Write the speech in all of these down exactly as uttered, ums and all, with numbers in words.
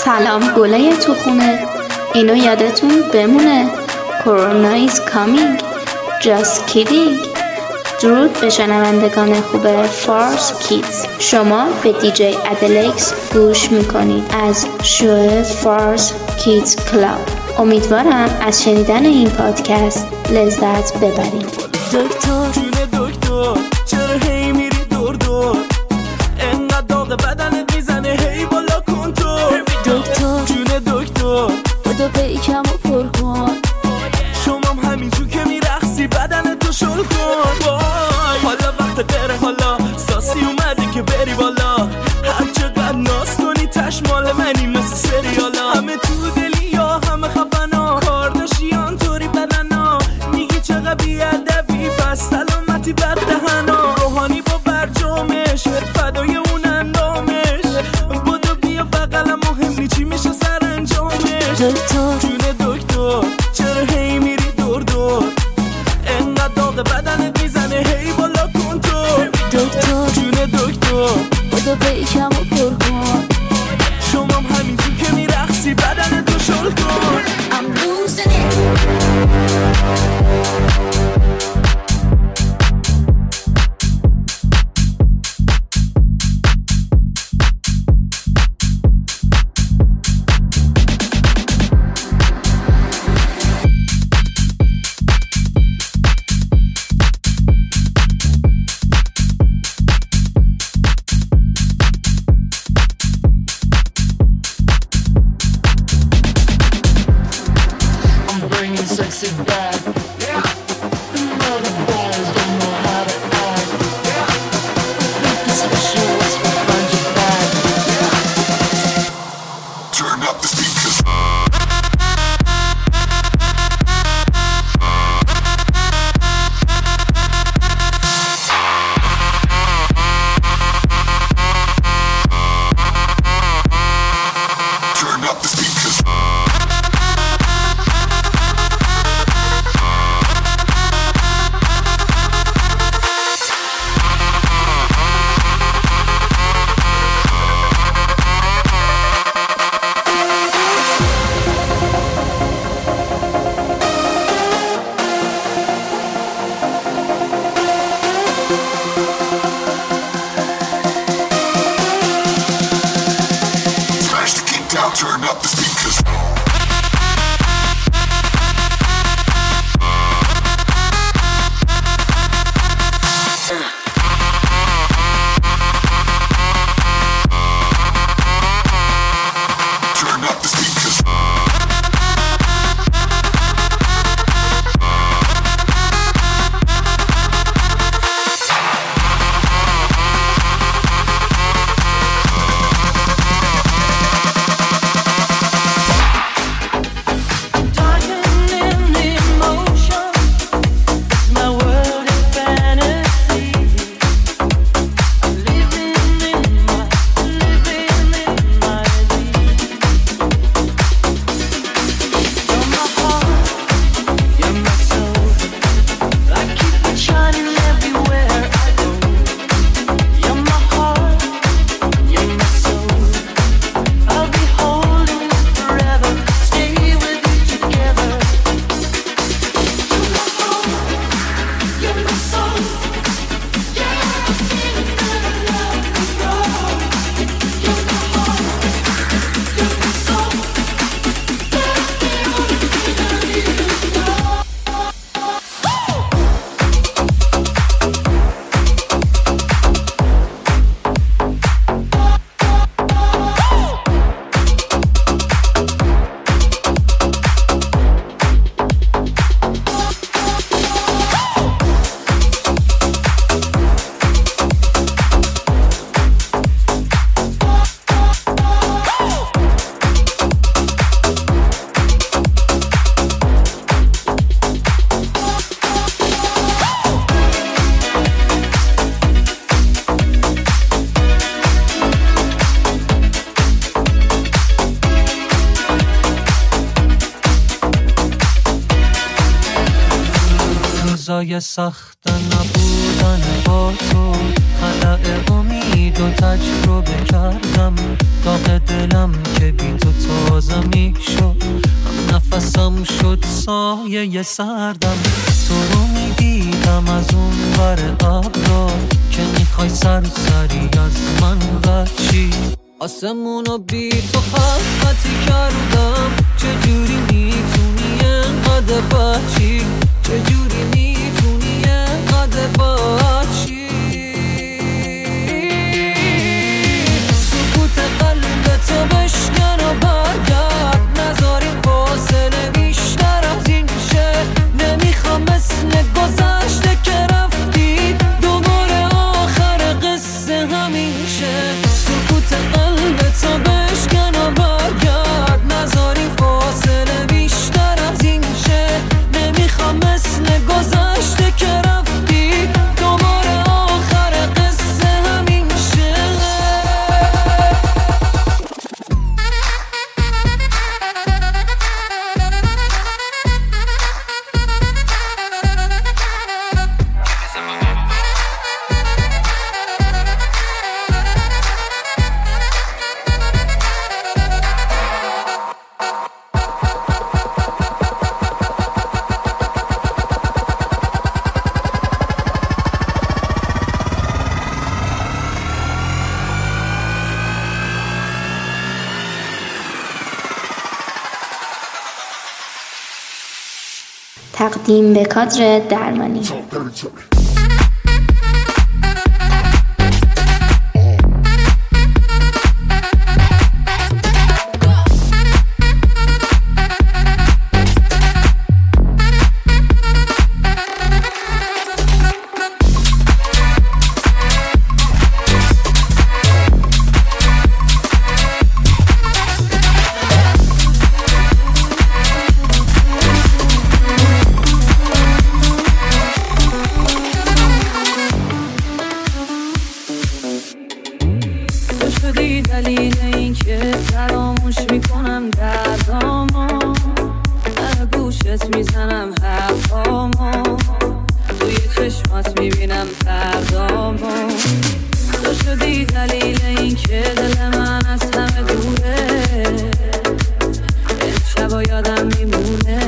سلام گله تو خونه، اینو یادتون بمونه. کرونا ایز کامینگ، جاست کیدینگ. درود به شنوندگان خوب فارس کیدز. شما به دیجی ادلکس گوش میکنید از شو فارس کیدز کلاب. امیدوارم از شنیدن این پادکست لذت ببرید. دکتر جون دکتر چرا هی میری دور دور، انقدر داغ بدنت میزنه هی بالا کنترل. دکتر جون دکتر بودو پیکمو پر کن، شمام همینجور که میرقصی بدنتو شل کن. وای حالا وقت بره، حالا ساسی اومدی که بری بالا. هر چقدر ناز کنی تش مال منی مثل سریالا. همه تو دلی یا همه خفنا، کارداشیان طوری بدنا. میگی چقدر بیادبی پس سلامتی بد دهنا. روحانی با برجامش فدای اون اندامش، بودو بیا بقلم مهم نی چی میشه سر انجامش. دکتر جون دکتر چرا هی میری دور دور، انقدر داغ بدنت میزنه هی بالا کنترل. دکتر جون دکتر بودو بیشمو پر کن، شمام همینجور که میرقصی بدنتو شل کن. I'm losing it. Sexy back, yeah. The mother boys don't know how to act, yeah. Think it's special, what's behind your back, yeah. Turn up the speakers. Turn up the speakers. Turn up the speakers. Turn up the speakers. روزای سخت نبودن با تو خلع امید و تجربه کردم، داغ دلم که بی تو تازه می شد، هم نفسم شد سایه سردم. تو رو می دیدم از اون ور ابرا که میخوای سرسری از من بچی، آسمونو بی تو خط خطی کردم. چجوری میتونی انقدر بچی، چجوری میتونی انقدر بچی. سکوت قلبتو بشکن و برگرد، نذاریم فاصله بیشتر از این شه. نمیخوام مثل گذشته که رفتی دوباره آخر قصه همین شه. سکوت قلبتو بشکن و برگرد، نذاریم فاصله بیشتر از این شه. نمیخوام مثل گذشته که رفتی دوباره آخر قصه همین شه. تقدیم به کادر درمانی. دلیل این که فراموش میکنم دردامو، در گوشت میزنم حرفامو، توی چشمات میبینم فردامو. تو شدی دلیل این که دل من از همه دوره، امشبا یادم میمونه.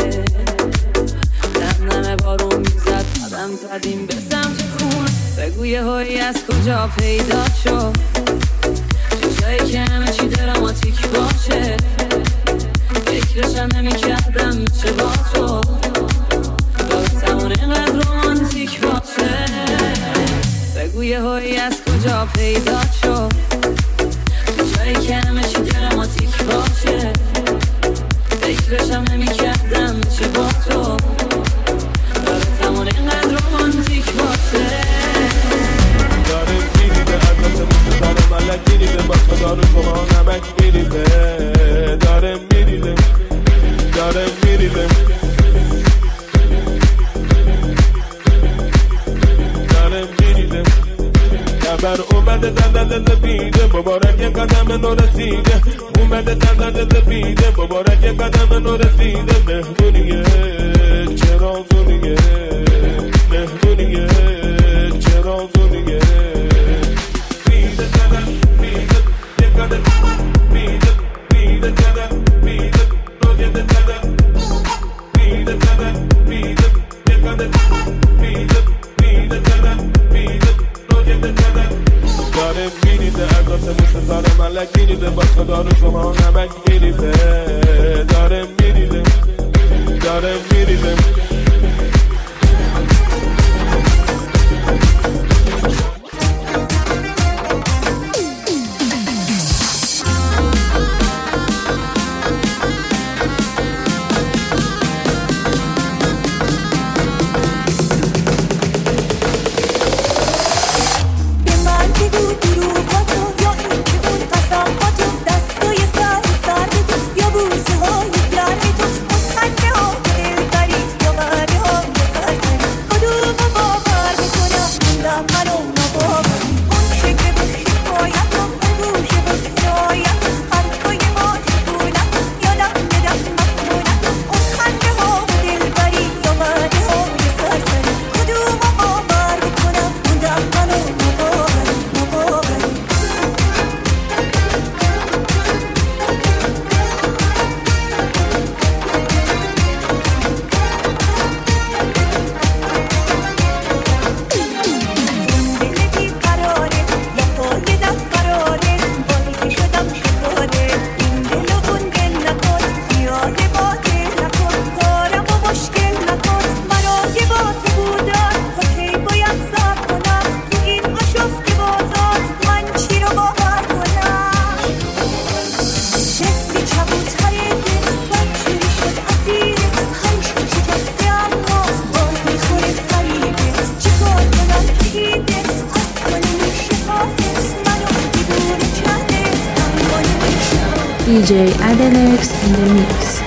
دم بارون میزد قدم زدیم به سمت خونه، بگو یه هایی از کجا پیدا شد، جایی که همه چی دراماتیک باشه. فکرشم نمی کردم میشه با تو بازمون اینقدر رومانتیک باشه. بگو یه هایی از کجا پیدا شد، جایی که همه چی دراماتیک باشه. فکرشم نمی کردم میشه با تو بازمون اینقدر رومانتیک باشه. داره میریده عدلت مستدار ملک میریده با خدا رو شما نمک میریده. داره میریده داره میریده داره میریده. خبر اومده دندن بیده، مبارک یه قدم نو رسیده. اومده دندن بیده، مبارک یه قدم نو رسیده. مهمونیه چرا زونیه، مهمونیه چرا زونیه. بیده دندن بیده یه قدم بیده، بیده دندن بیده رویه دندن بیده دندن بیده یه قدم بیده، بیده دندن بیده رویه دندن. داره میریده عدلت مستدار ملک میریده با خدا رو شما نمک میریده. داره میریده داره میریده یا بوسه های گرمی تو، خنده ها دلبری یا D J Adelex in the mix.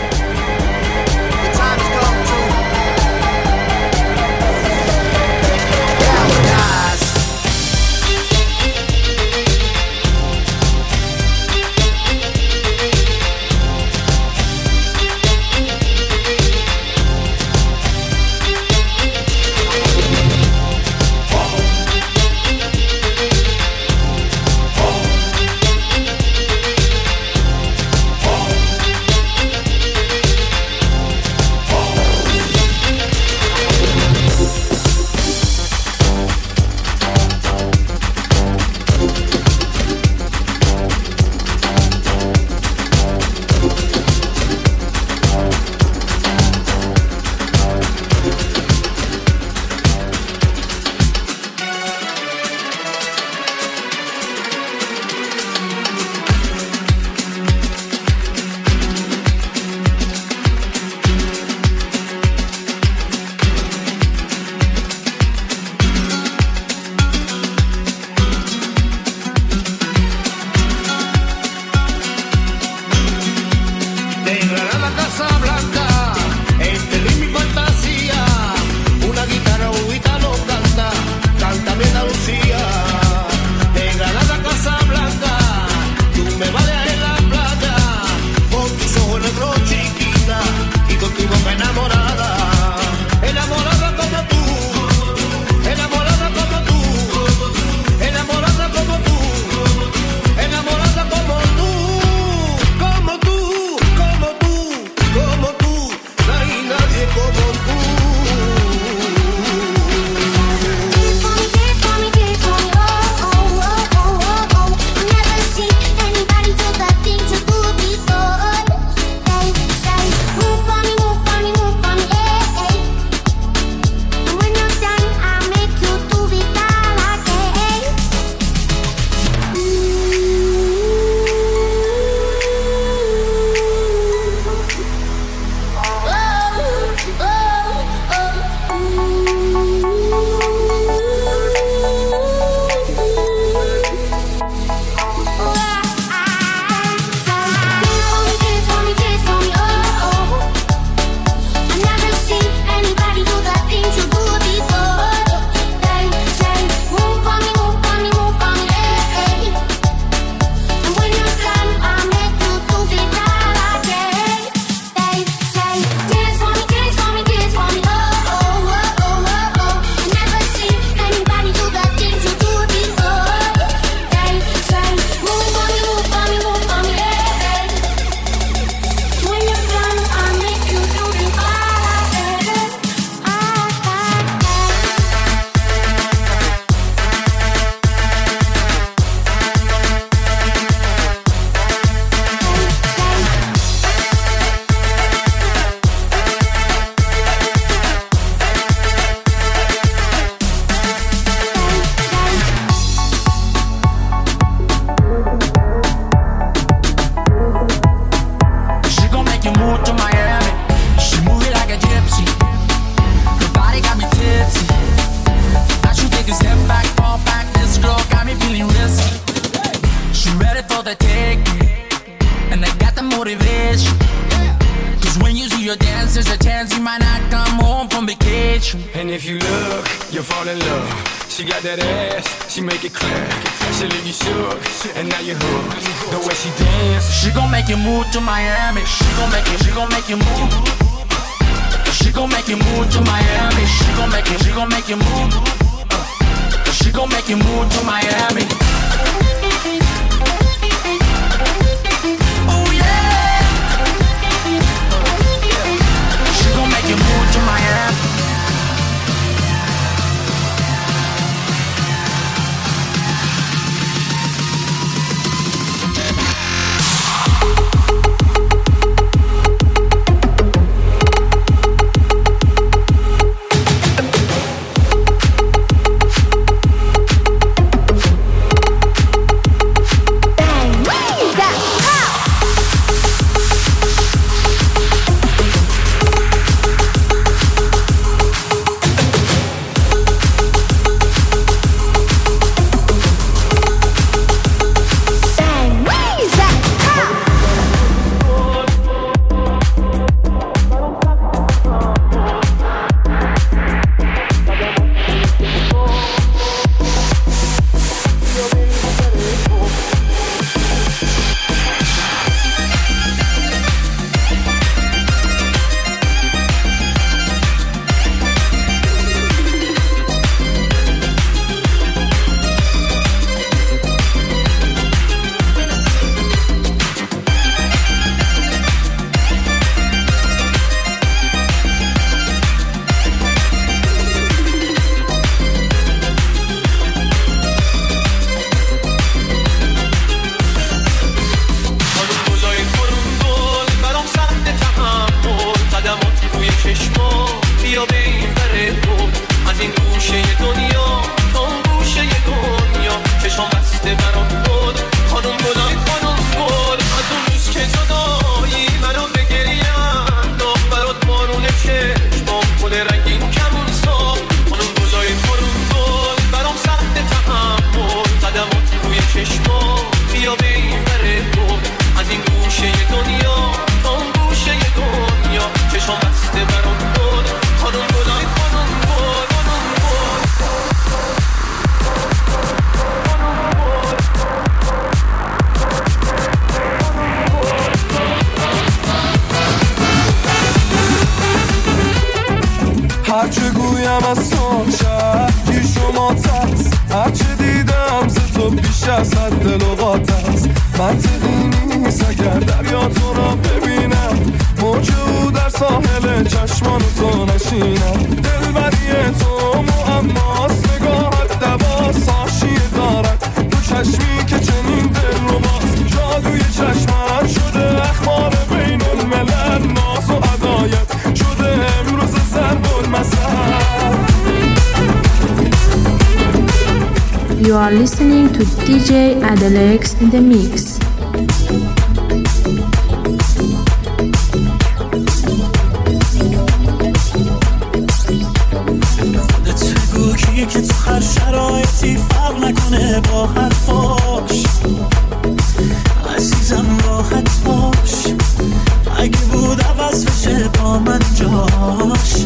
To Miami, she gon' make you, she gon' make you move. She gon' make you move to Miami. She gon' make you, she gon' make you move. Uh, she gon' make you move to Miami. Oh yeah. She gon' make you move to Miami. دل و قاطست منطقی نیست اگر دریا تو را ببینم موجو در ساحل چشمان تو نشینم دلبری تو معماست نگاهت دواست حاشیه دارد تو چشمی که چنین دل رو باز جادوی چشمت شده اخبار بین الملل ناز و عدایت شده امروز ضرب المثل. You are listening to دی جی Adelex in the mix. خودت بگو کیه که تو هر شرایطی فرق نکنه با حرفاش عزیزم راحت باش اگه بود عوض بشه با من جاش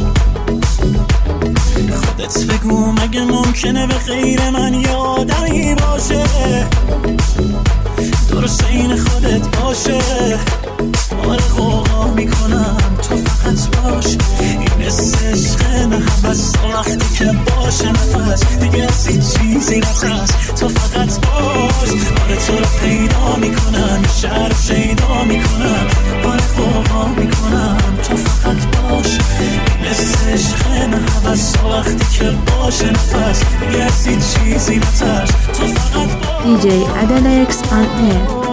خودت بگو مگه ممکنه به غیر من یادمی باشه درست این خودت باشه آره غوغا میکنم تو فقط باش این عشق نه حوض وقتی که باشه نفس دیگه از این چیزی نترس تو فقط باش آره تو رو پیدا میکنم شهر شیدا میکنم آره غوغا میکنم تو فقط باش این عشق نه حوض وقتی که باشه نفس دیگه از این چیزی نترس تو فقط باش دی جی Adelex on air.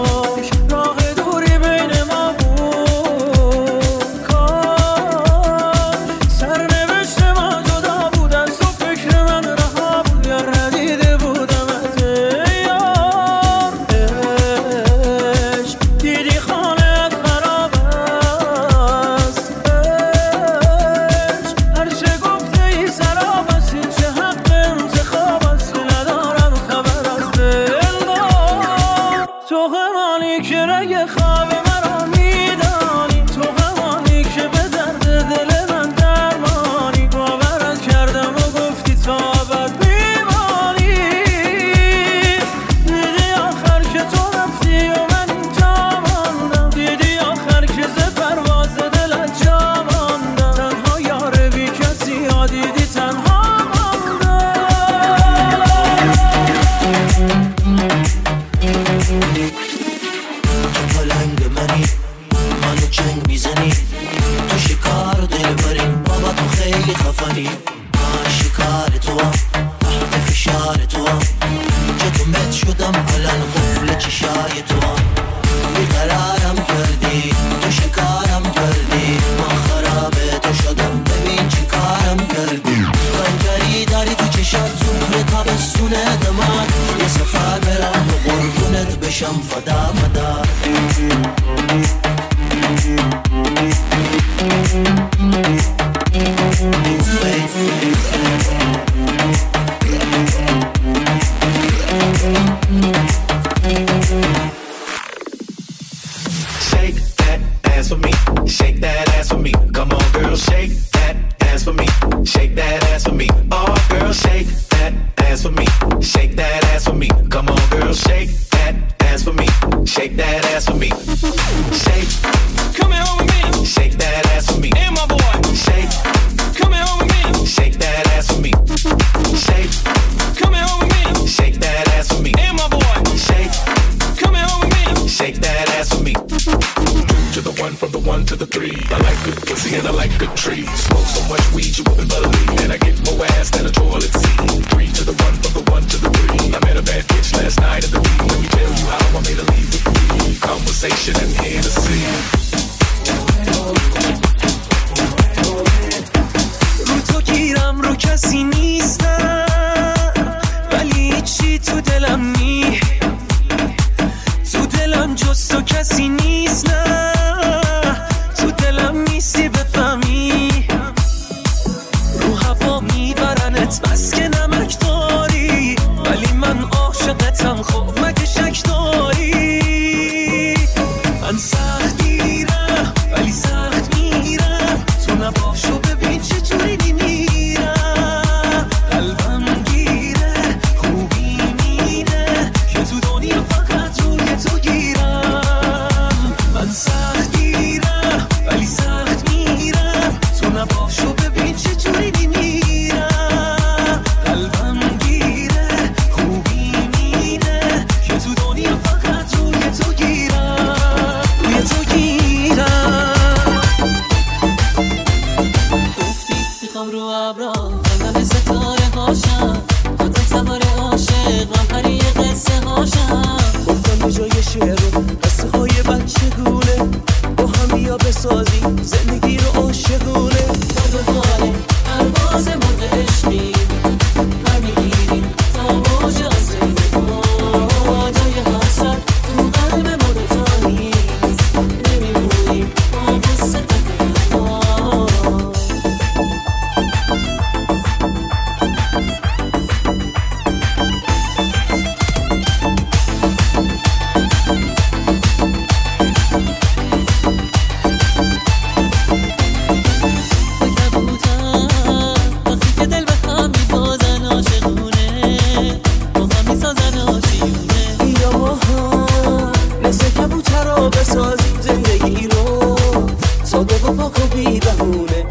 ما بسازیم زندگی رو ساده و پاک و بی بهونه.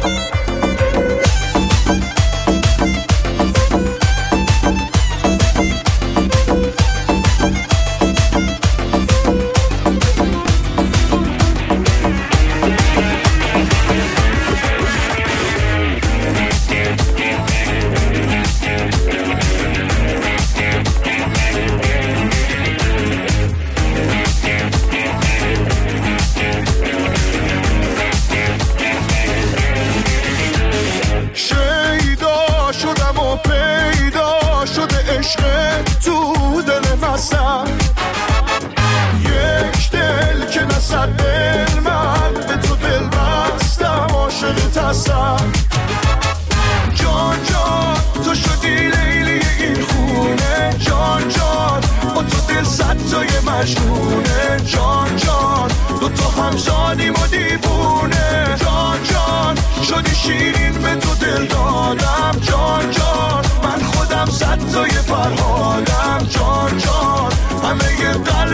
یک دل که نصد دل من به تو دل بستم عاشقت هستم. جان جان تو شدی لیلی این خونه، جان جان با تو دل صد تای مجنونه. جان جان دو تا همزادیم و دیوونه. جان جان شدی شیرین به تو دل دادم. جان جان من خودم صد تای فرهادم. جان جان همه یه